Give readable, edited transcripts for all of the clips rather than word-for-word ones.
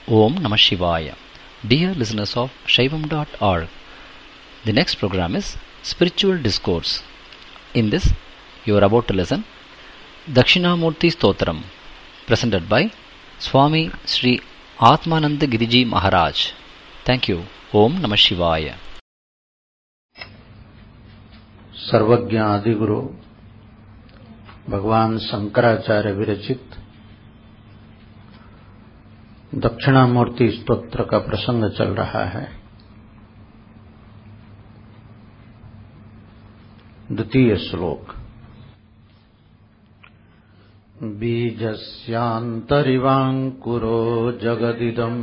Om Namah Shivaya. Dear listeners of Shaivam.org, the next program is Spiritual Discourse. In this, you are about to listen Dakshinamurti Stotram, presented by Swami Sri Atmananda Giriji Maharaj. Thank you. Om Namah Shivaya. सर्वज्ञ आदिगुरु भगवान शंकराचार्य विरचित दक्षिणामूर्ति स्तोत्र का प्रसंग चल रहा है। द्वितीय श्लोक। बीजस्यान्तरिवाङ्कुरो जगदिदं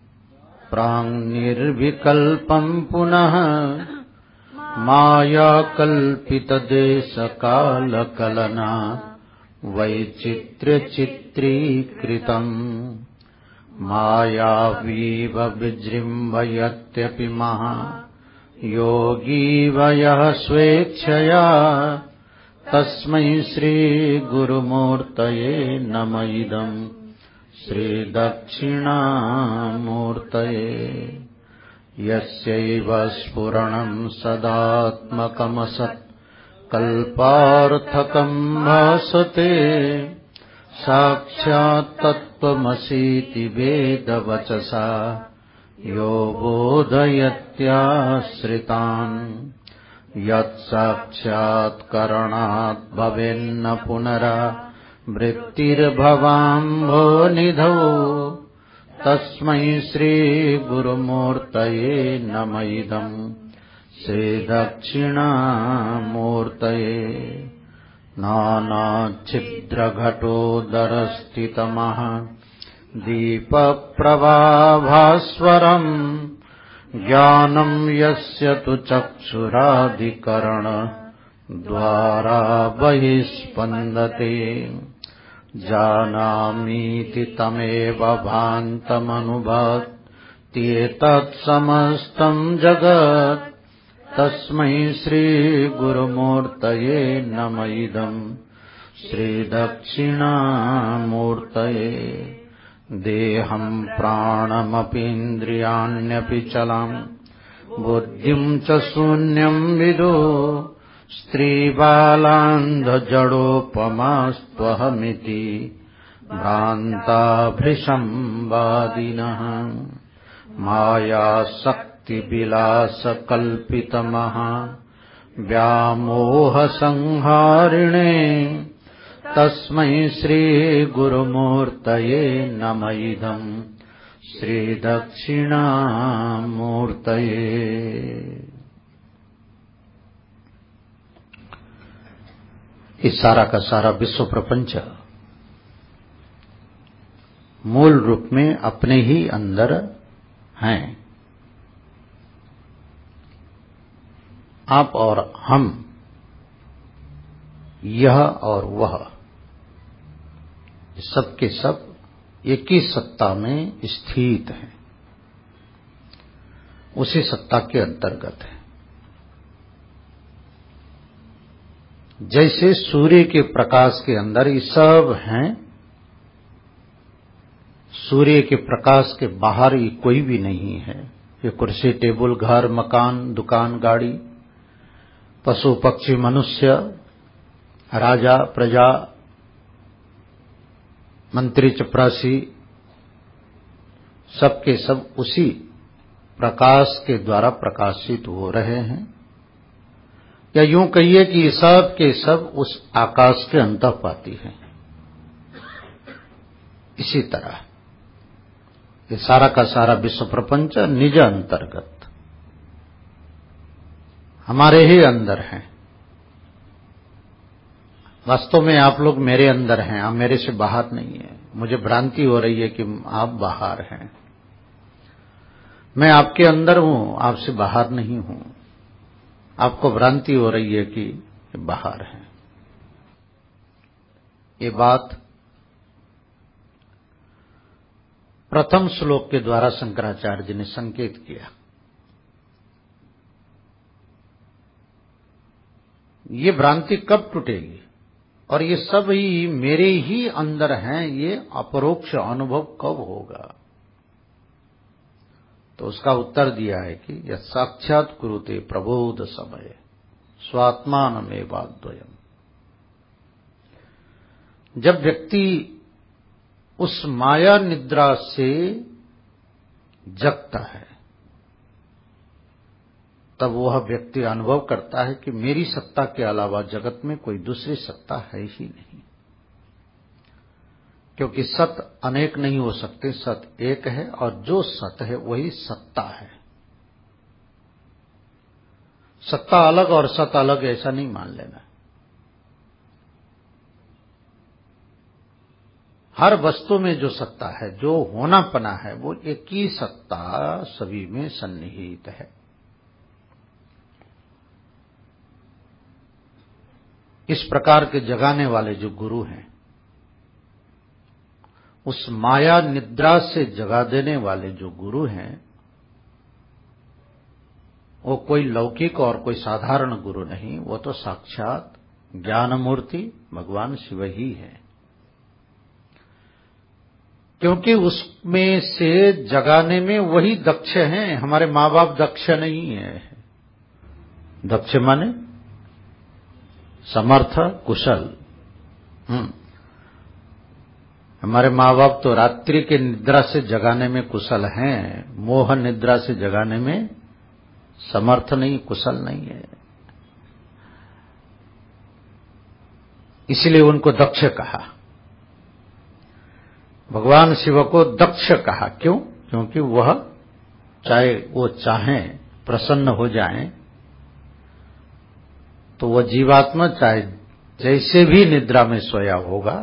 प्राङ्निर्विकल्पं पुनः मायाकल्पितदेशकालकलना वैचित्र्यचित्रीकृतम् मायावीव विजृम्भयत्यपि महा योगी वयः स्वेच्छया तस्मै श्रीगुरुमूर्तये नम इदम् श्रीदक्षिणामूर्तये यस्यैव स्फुरणं सदात्मकमसत् कल्पार्थकं भासते साक्षात् तत्त्वमसीति वेदवचसा यो बोधयत्याश्रितान् यत्साक्षात्करणात् भवेन्न पुनरावृत्तिर्भवाम्भोनिधौ तस्मै श्रीगुरुमूर्तये नम इदम् श्रीदक्षिणामूर्तये नानाच्छिद्रघटोदरस्थितमः दीपप्रभाभास्वरम् ज्ञानं यस्य तु चक्षुरादिकरण द्वारा बहिस्पन्दते जानामीति तमेव भान्तमनुभत्येतत्समस्तं जगत् तस्मै श्रीगुरुमूर्तये नम इदम् श्रीदक्षिणामूर्तये देहं प्राणमपीन्द्रियाण्यपि चलम् बुद्धिं च शून्यं विदो स्त्रीबालान्धजडोपमास्त्वहमिति भ्रान्ताभृशंवादिनः मायाशक्तिविलासकल्पितमः व्यामोहसंहारिणे तस्मै श्रीगुरुमूर्तये नम इदम् श्रीदक्षिणामूर्तये। इस सारा का सारा विश्व प्रपंच मूल रूप में अपने ही अंदर हैं। आप और हम, यह और वह, सब के सब एक ही सत्ता में स्थित हैं, उसी सत्ता के अंतर्गत है। जैसे सूर्य के प्रकाश के अंदर ये सब हैं, सूर्य के प्रकाश के बाहर ये कोई भी नहीं है। ये कुर्सी टेबल घर मकान दुकान गाड़ी पशु पक्षी मनुष्य राजा प्रजा मंत्री चपरासी सबके सब उसी प्रकाश के द्वारा प्रकाशित हो रहे हैं। या यूं कहिए कि सब के सब उस आकाश के अंतःपाती हैं। इसी तरह ये सारा का सारा विश्व प्रपंच निज अंतर्गत हमारे ही अंदर हैं। वास्तव में आप लोग मेरे अंदर हैं, आप मेरे से बाहर नहीं है। मुझे भ्रांति हो रही है कि आप बाहर हैं। मैं आपके अंदर हूं, आपसे बाहर नहीं हूं। आपको भ्रांति हो रही है कि बाहर है। ये बात प्रथम श्लोक के द्वारा शंकराचार्य जी ने संकेत किया। ये भ्रांति कब टूटेगी और ये सब ही मेरे ही अंदर हैं, ये अपरोक्ष अनुभव कब होगा? तो उसका उत्तर दिया है कि यह साक्षात कुरुते प्रबोध समय स्वात्मानमेवाद्वयम्। जब व्यक्ति उस माया निद्रा से जगता है तब वह व्यक्ति अनुभव करता है कि मेरी सत्ता के अलावा जगत में कोई दूसरी सत्ता है ही नहीं, क्योंकि सत अनेक नहीं हो सकते, सत एक है और जो सत है वही सत्ता है। सत्ता अलग और सत अलग ऐसा नहीं मान लेना। हर वस्तु में जो सत्ता है, जो होनापना है, वो एक ही सत्ता सभी में सन्निहित है। इस प्रकार के जगाने वाले जो गुरु हैं, उस माया निद्रा से जगा देने वाले जो गुरु हैं, वो कोई लौकिक और कोई साधारण गुरु नहीं, वो तो साक्षात ज्ञान मूर्ति भगवान शिव ही है। क्योंकि उसमें से जगाने में वही दक्ष हैं। हमारे माँ बाप दक्ष नहीं है। दक्ष माने समर्थ, कुशल। हमारे माँ बाप तो रात्रि के निद्रा से जगाने में कुशल हैं, मोह निद्रा से जगाने में समर्थ नहीं, कुशल नहीं है। इसलिए उनको दक्ष कहा। भगवान शिव को दक्ष कहा। क्यों? क्योंकि वह चाहे वो चाहें प्रसन्न हो जाएं तो वह जीवात्मा चाहे जैसे भी निद्रा में सोया होगा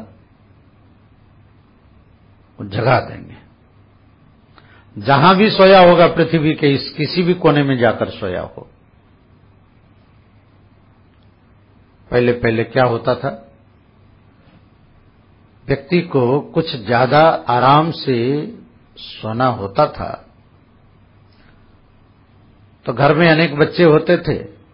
वो जगा देंगे। जहां भी सोया होगा पृथ्वी के इस किसी भी कोने में जाकर सोया हो। पहले पहले क्या होता था, व्यक्ति को कुछ ज्यादा आराम से सोना होता था तो घर में अनेक बच्चे होते थे।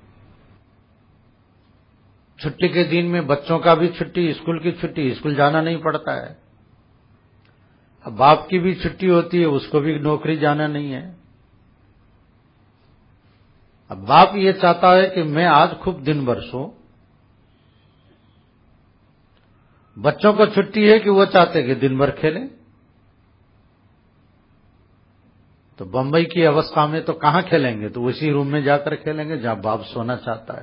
छुट्टी के दिन में बच्चों का भी छुट्टी, स्कूल की छुट्टी, स्कूल जाना नहीं पड़ता है। अब बाप की भी छुट्टी होती है, उसको भी नौकरी जाना नहीं है। अब बाप ये चाहता है कि मैं आज खूब दिन भर सो। बच्चों को छुट्टी है कि वो चाहते कि दिन भर खेलें। तो बंबई की अवस्था में तो कहां खेलेंगे, तो उसी रूम में जाकर खेलेंगे जहां बाप सोना चाहता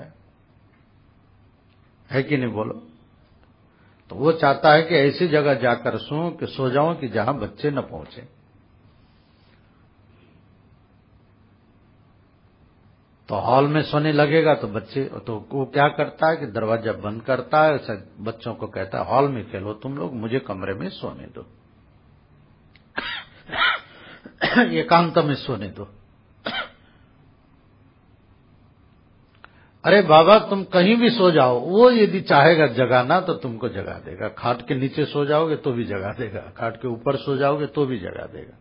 है कि नहीं बोलो। तो वो चाहता है कि ऐसी जगह जाकर सो जाऊं कि जहां बच्चे न पहुंचे। तो हॉल में सोने लगेगा तो बच्चे तो वो क्या करता है कि दरवाजा बंद करता है, बच्चों को कहता है हॉल में खेलो तुम लोग, मुझे कमरे में सोने दो, एकांत में सोने दो। अरे बाबा तुम कहीं भी सो जाओ, वो यदि चाहेगा जगाना तो तुमको जगा देगा। खाट के नीचे सो जाओगे तो भी जगा देगा, खाट के ऊपर सो जाओगे तो भी जगा देगा।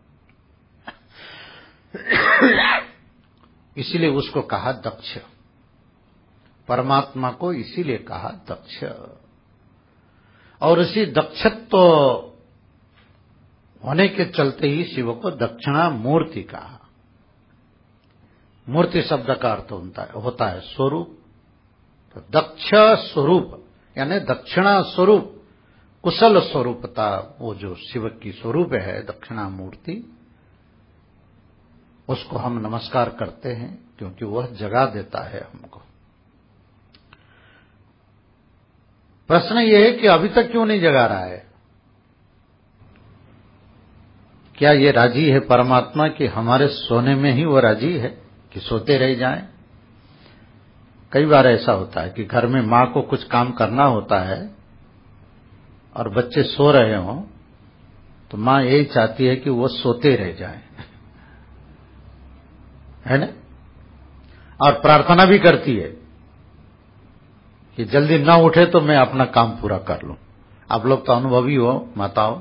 इसीलिए उसको कहा दक्ष। परमात्मा को इसीलिए कहा दक्ष। और इसी दक्षत्व होने के चलते ही शिव को दक्षिणा मूर्ति कहा। मूर्ति शब्द का अर्थ होता है स्वरूप। तो दक्ष स्वरूप यानी दक्षिणा स्वरूप, कुशल स्वरूपता, वो जो शिव की स्वरूप है दक्षिणा मूर्ति, उसको हम नमस्कार करते हैं क्योंकि वह जगा देता है हमको। प्रश्न ये है कि अभी तक क्यों नहीं जगा रहा है? क्या ये राजी है परमात्मा कि हमारे सोने में ही वो राजी है कि सोते रह जाएं? कई बार ऐसा होता है कि घर में माँ को कुछ काम करना होता है और बच्चे सो रहे हों तो माँ यही चाहती है कि वो सोते रह जाएं, है ना? और प्रार्थना भी करती है कि जल्दी ना उठे तो मैं अपना काम पूरा कर लूं। आप लोग तो अनुभवी हो माताओं,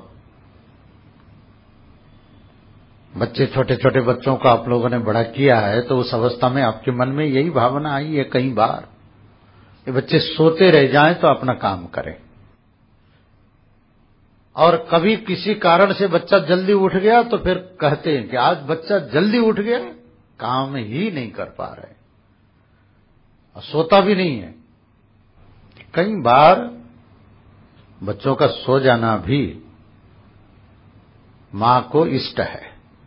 बच्चे छोटे छोटे बच्चों को आप लोगों ने बड़ा किया है तो उस अवस्था में आपके मन में यही भावना आई है कई बार कि बच्चे सोते रह जाएं तो अपना काम करें। और कभी किसी कारण से बच्चा जल्दी उठ गया तो फिर कहते हैं कि आज बच्चा जल्दी उठ गया, काम ही नहीं कर पा रहे और सोता भी नहीं है। कई बार बच्चों का सो जाना भी मां को इष्ट है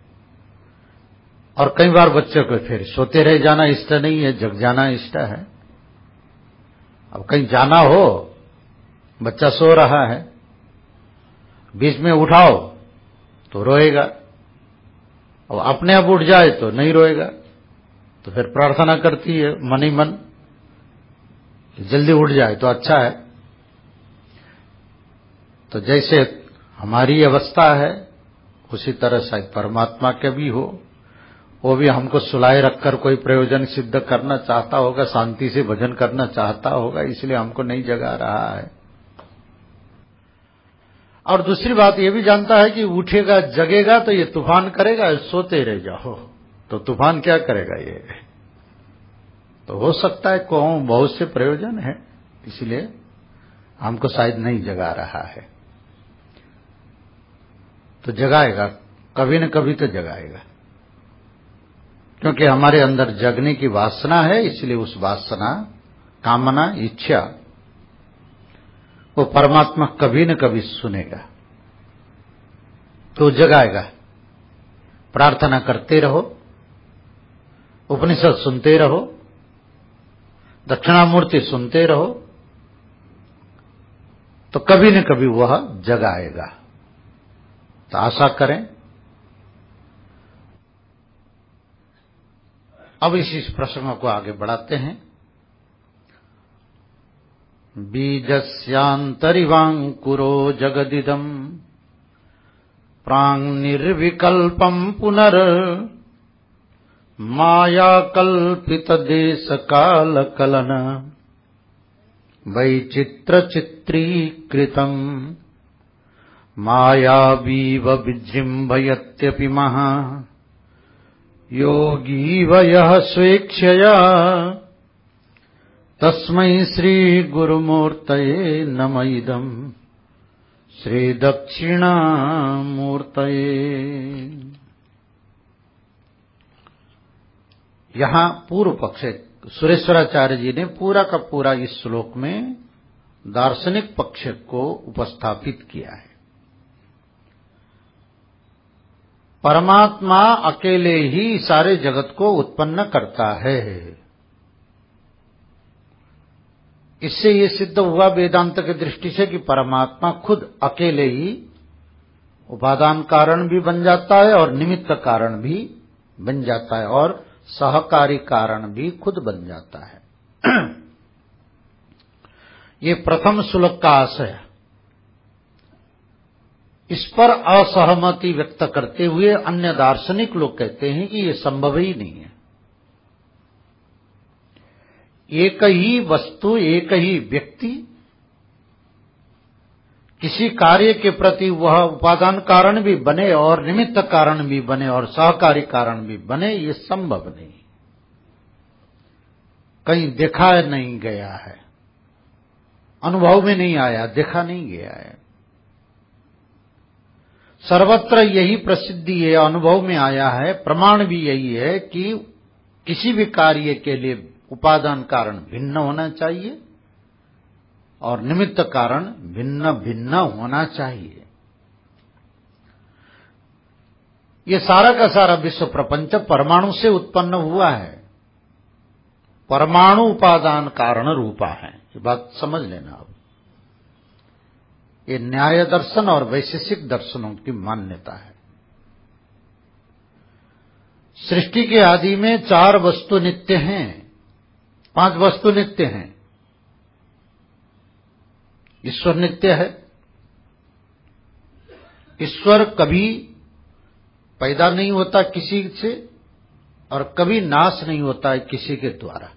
और कई बार बच्चे को फिर सोते रह जाना इष्ट नहीं है, जग जाना इष्ट है। अब कहीं जाना हो, बच्चा सो रहा है, बीच में उठाओ तो रोएगा, और अपने आप उठ जाए तो नहीं रोएगा, तो फिर प्रार्थना करती है मन ही मन जल्दी उठ जाए तो अच्छा है। तो जैसे हमारी अवस्था है उसी तरह शायद परमात्मा के भी हो, वो भी हमको सुलाए रखकर कोई प्रयोजन सिद्ध करना चाहता होगा, शांति से भजन करना चाहता होगा, इसलिए हमको नहीं जगा रहा है। और दूसरी बात ये भी जानता है कि उठेगा जगेगा तो ये तूफान करेगा, सोते रह जाओ तो तूफान क्या करेगा ये। तो हो सकता है कौन बहुत से प्रयोजन है, इसलिए हमको शायद नहीं जगा रहा है। तो जगाएगा, कभी न कभी तो जगाएगा, क्योंकि हमारे अंदर जगने की वासना है, इसलिए उस वासना, कामना, इच्छा वो परमात्मा कभी न कभी सुनेगा तो जगाएगा। प्रार्थना करते रहो, उपनिषद सुनते रहो, दक्षिणामूर्ति सुनते रहो, तो कभी न कभी वह जगाएगा। तो आशा करें। अब इस प्रसंग को आगे बढ़ाते हैं। बीजस्यान्तरिवाङ्कुरो जगदिदम् प्राङ्निर्विकल्पम् पुनर् मायाकल्पितदेशकालकलन वैचित्रचित्रीकृतम् मायावीव विजृम्भयत्यपि महा योगीव यः स्वेच्छया तस्मै श्रीगुरुमूर्तये नम इदम् श्रीदक्षिणामूर्तये। यहाँ पूर्व पक्ष सुरेश्वराचार्य जी ने पूरा का पूरा इस श्लोक में दार्शनिक पक्ष को उपस्थापित किया है। परमात्मा अकेले ही सारे जगत को उत्पन्न करता है। इससे ये सिद्ध हुआ वेदांत की दृष्टि से कि परमात्मा खुद अकेले ही उपादान कारण भी बन जाता है और निमित्त कारण भी बन जाता है और सहकारी कारण भी खुद बन जाता है। ये प्रथम श्लोक का आशय है। इस पर असहमति व्यक्त करते हुए अन्य दार्शनिक लोग कहते हैं कि ये संभव ही नहीं है। एक ही वस्तु, एक ही व्यक्ति किसी कार्य के प्रति वह उपादान कारण भी बने और निमित्त कारण भी बने और सहकारी कारण भी बने, ये संभव नहीं, कहीं देखा नहीं गया है, अनुभव में नहीं आया, देखा नहीं गया है। सर्वत्र यही प्रसिद्धि है, अनुभव में आया है, प्रमाण भी यही है कि किसी भी कार्य के लिए उपादान कारण भिन्न होना चाहिए और निमित्त कारण भिन्न भिन्न होना चाहिए। ये सारा का सारा विश्व प्रपंच परमाणु से उत्पन्न हुआ है। परमाणु उपादान कारण रूपा है, ये बात समझ लेना। अब ये न्याय दर्शन और वैशेषिक दर्शनों की मान्यता है। सृष्टि के आदि में 4 वस्तु नित्य हैं, 5 वस्तु नित्य हैं। ईश्वर नित्य है। ईश्वर कभी पैदा नहीं होता किसी से और कभी नाश नहीं होता है किसी के द्वारा।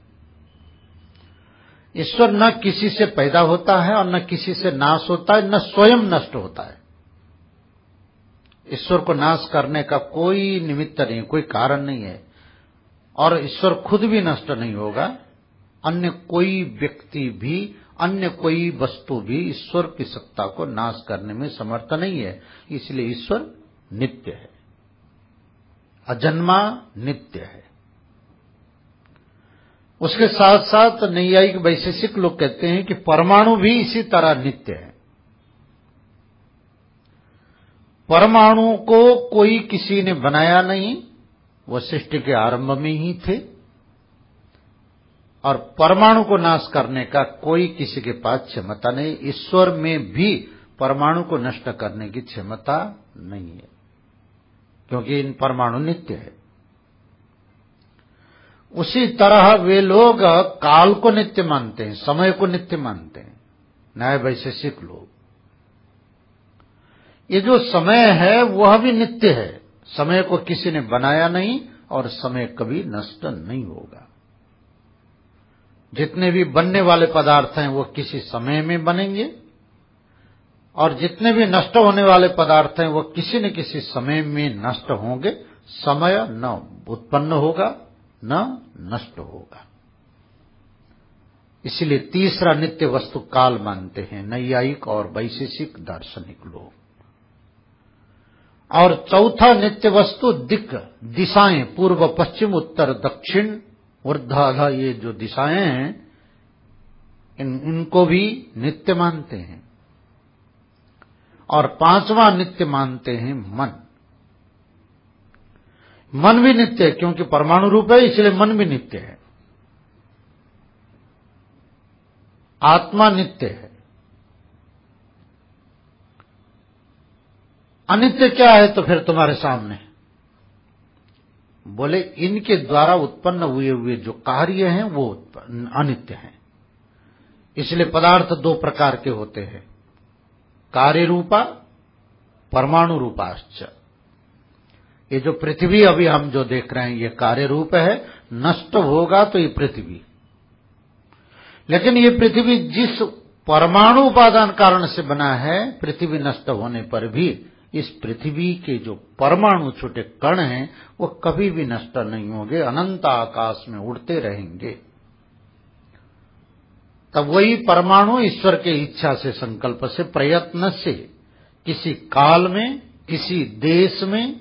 ईश्वर न किसी से पैदा होता है और न किसी से नाश होता है, न स्वयं नष्ट होता है। ईश्वर को नाश करने का कोई निमित्त नहीं, कोई कारण नहीं है और ईश्वर खुद भी नष्ट नहीं होगा, अन्य कोई व्यक्ति भी अन्य कोई वस्तु भी ईश्वर की सत्ता को नाश करने में समर्थ नहीं है। इसलिए ईश्वर नित्य है, अजन्मा नित्य है। उसके साथ साथ नैयायिक वैशेषिक लोग कहते हैं कि परमाणु भी इसी तरह नित्य है। परमाणु को कोई किसी ने बनाया नहीं, वह सृष्टि के आरंभ में ही थे, और परमाणु को नाश करने का कोई किसी के पास क्षमता नहीं। ईश्वर में भी परमाणु को नष्ट करने की क्षमता नहीं है, क्योंकि इन परमाणु नित्य है। उसी तरह वे लोग काल को नित्य मानते हैं, समय को नित्य मानते हैं, न्याय वैशेषिक लोग। ये जो समय है वह भी नित्य है, समय को किसी ने बनाया नहीं और समय कभी नष्ट नहीं होगा। जितने भी बनने वाले पदार्थ हैं वो किसी समय में बनेंगे, और जितने भी नष्ट होने वाले पदार्थ हैं वो किसी न किसी समय में नष्ट होंगे। समय न उत्पन्न होगा न नष्ट होगा। इसलिए तीसरा नित्य वस्तु काल मानते हैं नैयायिक और वैशेषिक दार्शनिक लोग। और चौथा नित्य वस्तु दिक्, दिशाएं, पूर्व पश्चिम उत्तर दक्षिण ऊर्ध्वाधर, ये जो दिशाएं हैं इनको भी नित्य मानते हैं। और पांचवा नित्य मानते हैं मन। मन भी नित्य है, क्योंकि परमाणु रूप है, इसलिए मन भी नित्य है। आत्मा नित्य है। अनित्य क्या है तो फिर तुम्हारे सामने बोले, इनके द्वारा उत्पन्न हुए जो कार्य हैं वो अनित्य हैं। इसलिए पदार्थ दो प्रकार के होते हैं, कार्य रूपा, परमाणु रूपाश्च। ये जो पृथ्वी अभी हम जो देख रहे हैं ये कार्य रूप है, नष्ट होगा तो ये पृथ्वी। लेकिन ये पृथ्वी जिस परमाणु उपादान कारण से बना है, पृथ्वी नष्ट होने पर भी इस पृथ्वी के जो परमाणु छोटे कण हैं वो कभी भी नष्ट नहीं होंगे, अनंत आकाश में उड़ते रहेंगे। तब वही परमाणु ईश्वर के इच्छा से, संकल्प से, प्रयत्न से किसी काल में, किसी देश में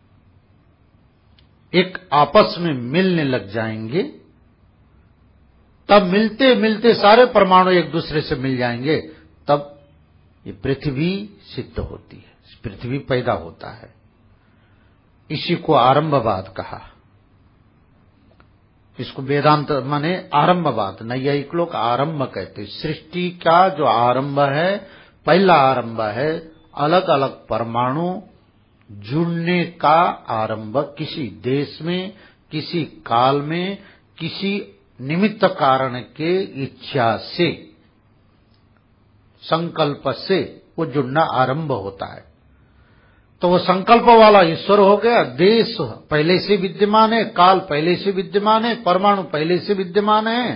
एक आपस में मिलने लग जाएंगे। तब मिलते मिलते सारे परमाणु एक दूसरे से मिल जाएंगे, तब ये पृथ्वी सिद्ध होती है, पृथ्वी पैदा होता है। इसी को आरंभवाद कहा। इसको वेदांत माने आरंभवाद, नैयायिक लोग आरंभ कहते। सृष्टि का जो आरंभ है, पहला आरंभ है अलग अलग परमाणु जुड़ने का आरंभ, किसी देश में, किसी काल में, किसी निमित्त कारण के इच्छा से, संकल्प से वो जुड़ना आरंभ होता है। तो वो संकल्प वाला ईश्वर हो गया। देश पहले से विद्यमान है, काल पहले से विद्यमान है, परमाणु पहले से विद्यमान है।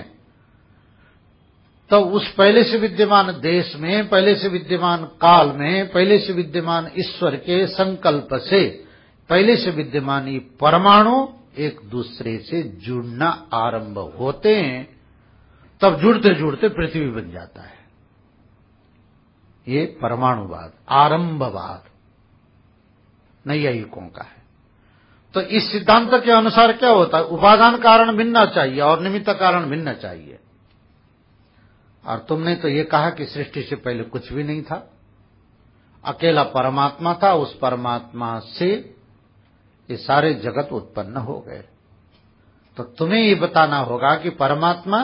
तो उस पहले से विद्यमान देश में, पहले से विद्यमान काल में, पहले से विद्यमान ईश्वर के संकल्प से, पहले से विद्यमान ये परमाणु एक दूसरे से जुड़ना आरंभ होते हैं। तब जुड़ते जुड़ते पृथ्वी बन जाता है। ये परमाणुवाद, आरंभवाद नैयायिकों का है। तो इस सिद्धांत के अनुसार क्या होता है, उपादान कारण मिलना चाहिए और निमित्त कारण मिलना चाहिए। और तुमने तो ये कहा कि सृष्टि से पहले कुछ भी नहीं था, अकेला परमात्मा था, उस परमात्मा से ये सारे जगत उत्पन्न हो गए। तो तुम्हें ये बताना होगा कि परमात्मा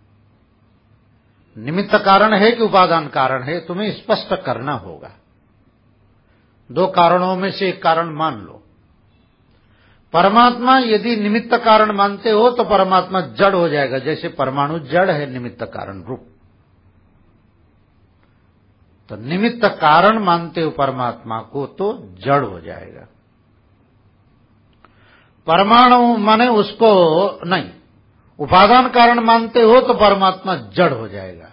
निमित्त कारण है कि उपादान कारण है, तुम्हें स्पष्ट करना होगा। दो कारणों में से एक कारण मान लो। परमात्मा यदि निमित्त कारण मानते हो तो परमात्मा जड़ हो जाएगा, जैसे परमाणु जड़ है निमित्त कारण रूप। तो निमित्त कारण मानते हो परमात्मा को तो जड़ हो जाएगा। परमाणु माने उसको नहीं, उपादान कारण मानते हो तो परमात्मा जड़ हो जाएगा।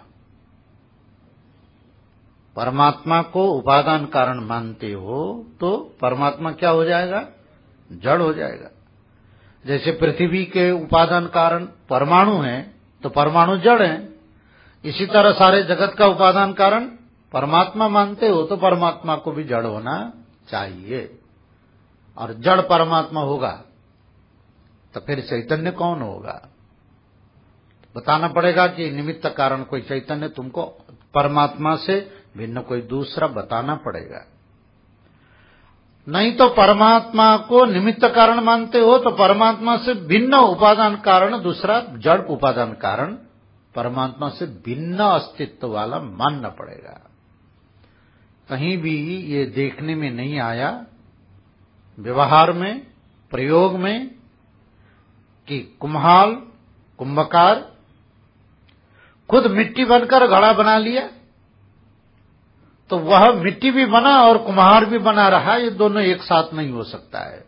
परमात्मा को उपादान कारण मानते हो तो परमात्मा क्या हो जाएगा, जड़ हो जाएगा। जैसे पृथ्वी के उपादान कारण परमाणु है तो परमाणु जड़ है, इसी तरह सारे जगत का उपादान कारण परमात्मा मानते हो तो परमात्मा को भी जड़ होना चाहिए, और जड़ परमात्मा होगा तो फिर चैतन्य कौन होगा? बताना पड़ेगा कि निमित्त कारण कोई चैतन्य तुमको परमात्मा से भिन्न कोई दूसरा बताना पड़ेगा। नहीं तो परमात्मा को निमित्त कारण मानते हो तो परमात्मा से भिन्न उपादान कारण दूसरा जड़ उपादान कारण परमात्मा से भिन्न अस्तित्व वाला मानना पड़ेगा। कहीं भी ये देखने में नहीं आया व्यवहार में, प्रयोग में, कि कुम्हाल कुंभकार खुद मिट्टी बनकर घड़ा बना लिया तो वह मिट्टी भी बना और कुम्हार भी बना रहा, ये दोनों एक साथ नहीं हो सकता है।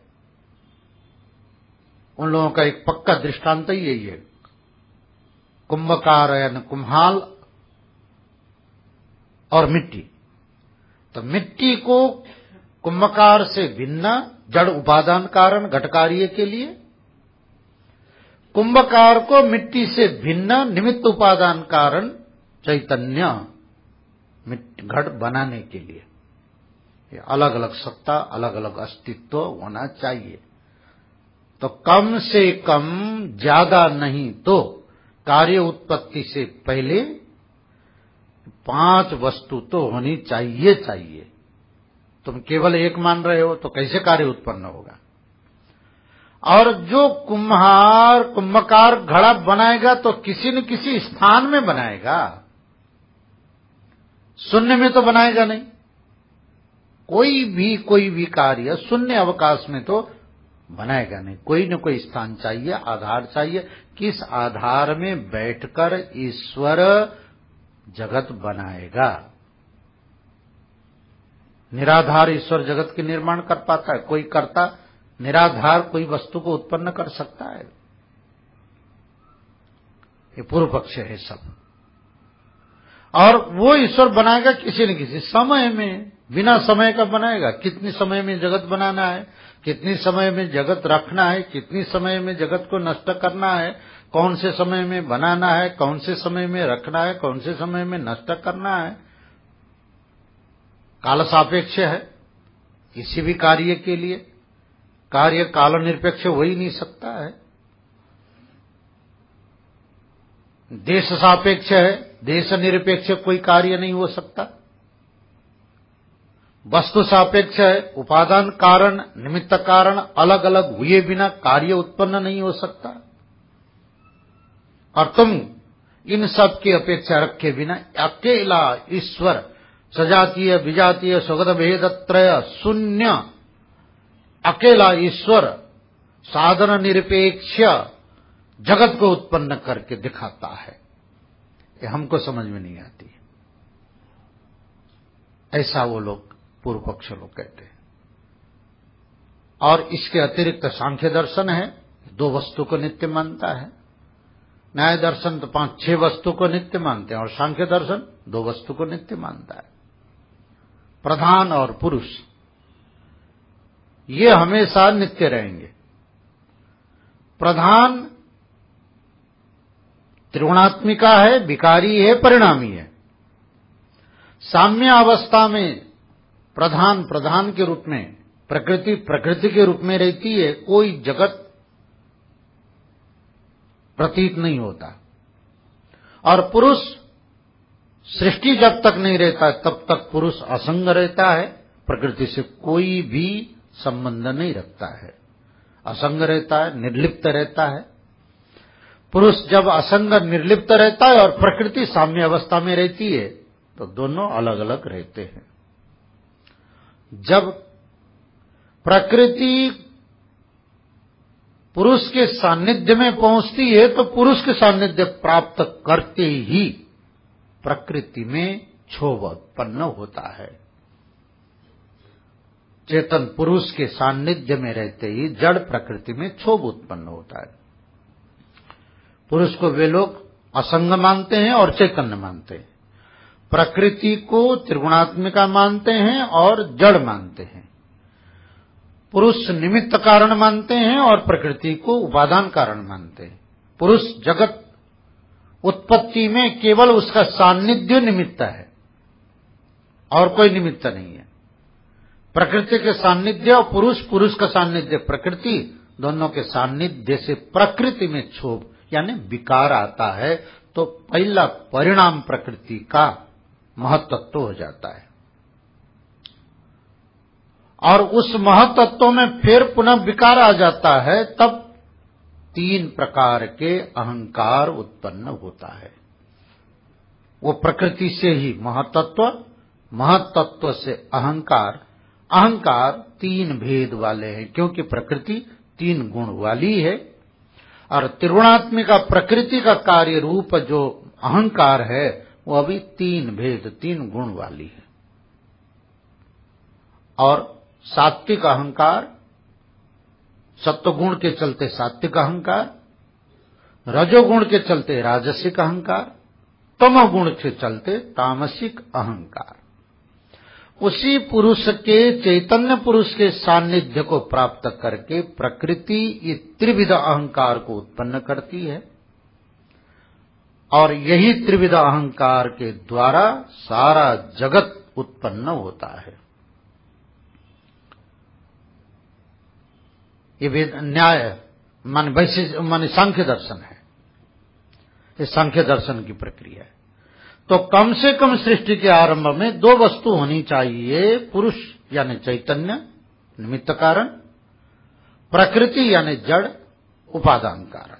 उन लोगों का एक पक्का दृष्टांत ही यही है, कुंभकार यानी कुम्हाल और मिट्टी। तो मिट्टी को कुंभकार से भिन्न जड़ उपादान कारण घट कार्य के लिए, कुंभकार को मिट्टी से भिन्न निमित्त उपादान कारण चैतन्य घट बनाने के लिए। ये अलग अलग सत्ता, अलग अलग अस्तित्व होना चाहिए। तो कम से कम, ज्यादा नहीं तो कार्य उत्पत्ति से पहले 5 वस्तु तो होनी चाहिए। तुम केवल एक मान रहे हो तो कैसे कार्य उत्पन्न होगा? और जो कुम्भकार घड़ा बनाएगा तो किसी न किसी स्थान में बनाएगा, शून्य में तो बनाएगा नहीं। कोई भी कार्य शून्य अवकाश में तो बनाएगा नहीं, कोई न कोई स्थान चाहिए, आधार चाहिए। किस आधार में बैठकर ईश्वर जगत बनाएगा? निराधार ईश्वर जगत के निर्माण कर पाता है? कोई करता निराधार कोई वस्तु को उत्पन्न कर सकता है? ये पूर्व पक्ष है सब। और वो ईश्वर बनाएगा किसी न किसी समय में, बिना समय का बनाएगा। कितनी समय में जगत बनाना है, कितनी समय में जगत रखना है, कितनी समय में जगत को नष्ट करना है, कौन से समय में बनाना है, कौन से समय में रखना है, कौन से समय में नष्ट करना है, काल सापेक्ष है। किसी भी कार्य के लिए कार्य काल निरपेक्ष हो ही नहीं सकता है। देश सापेक्ष है, देश निरपेक्ष कोई कार्य नहीं हो सकता। वस्तु सापेक्ष है, उपादान कारण निमित्त कारण अलग अलग हुए बिना कार्य उत्पन्न नहीं हो सकता। और तुम इन सब की अपेक्षा रखे बिना अकेला ईश्वर सजातीय विजातीय स्वगत भेदत्रय शून्य अकेला ईश्वर साधन निरपेक्ष जगत को उत्पन्न करके दिखाता है, ये हमको समझ में नहीं आती। ऐसा वो लोग पूर्व पक्ष लोग कहते हैं। और इसके अतिरिक्त सांख्य दर्शन है, 2 वस्तु को नित्य मानता है। न्याय दर्शन तो 5-6 वस्तु को नित्य मानते हैं, और सांख्य दर्शन 2 वस्तु को नित्य मानता है। प्रधान और पुरुष ये हमेशा नित्य रहेंगे। प्रधान त्रिगुणात्मिका है, विकारी है, परिणामी है। साम्य अवस्था में प्रधान के रूप में, प्रकृति के रूप में रहती है, कोई जगत प्रतीत नहीं होता। और पुरुष सृष्टि जब तक नहीं रहता तब तक पुरुष असंग रहता है, प्रकृति से कोई भी संबंध नहीं रखता है, असंग रहता है, निर्लिप्त रहता है। पुरुष जब असंग निर्लिप्त रहता है और प्रकृति साम्य अवस्था में रहती है तो दोनों अलग अलग रहते हैं। जब प्रकृति पुरुष के सानिध्य में पहुंचती है तो पुरुष के सानिध्य प्राप्त करते ही प्रकृति में क्षोभ उत्पन्न होता है। चेतन पुरुष के सानिध्य में रहते ही जड़ प्रकृति में क्षोभ उत्पन्न होता है। पुरुष को वे लोग असंग मानते हैं और चैतन्य मानते हैं, प्रकृति को त्रिगुणात्मिका मानते हैं और जड़ मानते हैं। पुरुष निमित्त कारण मानते हैं और प्रकृति को उपादान कारण मानते हैं। पुरुष जगत उत्पत्ति में केवल उसका सान्निध्य निमित्त है और कोई निमित्त नहीं है। प्रकृति के सान्निध्य और पुरुष का सान्निध्य प्रकृति, दोनों के सान्निध्य से प्रकृति में क्षोभ यानी विकार आता है, तो पहला परिणाम प्रकृति का महत्त्व हो जाता है। और उस महत्त्व में फिर पुनः विकार आ जाता है, तब 3 प्रकार के अहंकार उत्पन्न होता है। वो प्रकृति से ही महत्त्व, महत्त्व से अहंकार, अहंकार 3 भेद वाले हैं, क्योंकि प्रकृति 3 गुण वाली है। और त्रिगुणात्मिका प्रकृति का कार्य रूप जो अहंकार है वो अभी 3 भेद 3 गुण वाली है। और सात्विक अहंकार, सत्वगुण के चलते सात्विक अहंकार, रजोगुण के चलते राजसिक अहंकार, तमोगुण के चलते तामसिक अहंकार। उसी पुरुष के, चैतन्य पुरुष के सान्निध्य को प्राप्त करके प्रकृति ये त्रिविध अहंकार को उत्पन्न करती है, और यही त्रिविध अहंकार के द्वारा सारा जगत उत्पन्न होता है। ये न्याय मान सांख्य दर्शन है, ये सांख्य दर्शन की प्रक्रिया है। तो कम से कम सृष्टि के आरंभ में 2 वस्तु होनी चाहिए, पुरुष यानी चैतन्य निमित्त कारण, प्रकृति यानी जड़ उपादान कारण।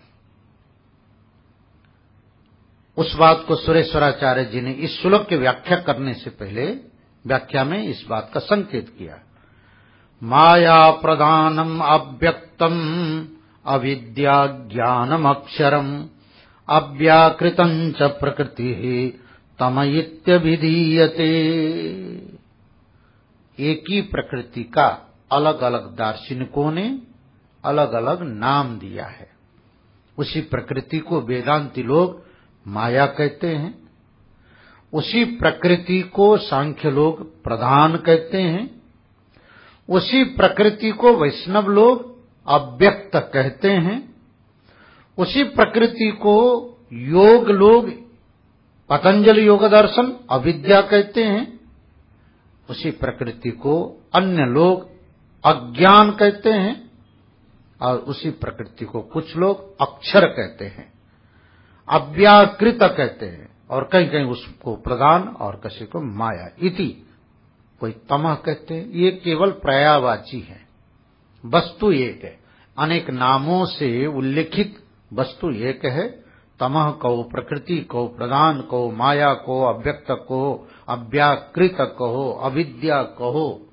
उस बात को सुरेश्वराचार्य जी ने इस श्लोक की व्याख्या करने से पहले व्याख्या में इस बात का संकेत किया। माया प्रधानम अव्यक्तम अविद्या ज्ञानम अक्षरम अव्याकृतं च प्रकृति तमयित्यभिधीयते। एक ही प्रकृति का अलग अलग दार्शनिकों ने अलग अलग नाम दिया है। उसी प्रकृति को वेदांती लोग माया कहते हैं, उसी प्रकृति को सांख्य लोग प्रधान कहते हैं, उसी प्रकृति को वैष्णव लोग अव्यक्त कहते हैं, उसी प्रकृति को योग लोग पतंजलि योग दर्शन अविद्या कहते हैं, उसी प्रकृति को अन्य लोग अज्ञान कहते हैं, और उसी प्रकृति को कुछ लोग अक्षर कहते हैं, अव्याकृत कहते हैं, और कहीं कहीं उसको प्रधान और किसी को माया इति, कोई तमह कहते हैं। ये केवल पर्यायवाची है, वस्तु एक है, अनेक नामों से उल्लेखित वस्तु एक है। तमह कहो, प्रकृति कहो, प्रधान कहो, माया कहो, अव्यक्त कहो, अव्याकृत कहो, अविद्या कहो,